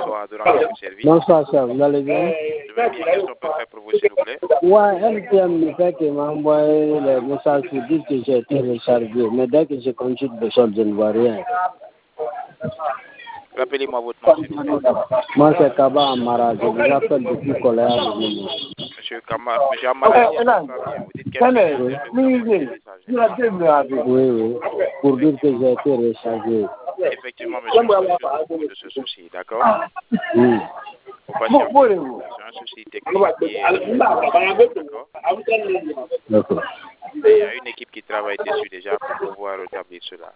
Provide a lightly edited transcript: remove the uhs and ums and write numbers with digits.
bonsoir, de rendre service. Bonsoir, cher, vous allez bien? Je vais bien, qu'est-ce qu'on peut faire pour vous, s'il vous plaît? Ouais, MTN me fait qu'il m'a envoyé le message pour dire que j'ai été rechargé, mais dès que je continue de sortir, je ne vois rien. Rappelez-moi votre nom, s'il vous plaît. Moi, c'est Kaba Amara, je vous appelle depuis Colère. Monsieur Amara, vous dites quelque chose, oui, pour dire que j'ai été rechargé. Effectivement, monsieur, je suis au courant de ce souci, d'accord? Oui. Faut patienter. C'est un souci technique qui est d'accord? D'accord. Il y a une équipe qui travaille dessus déjà pour pouvoir rétablir cela.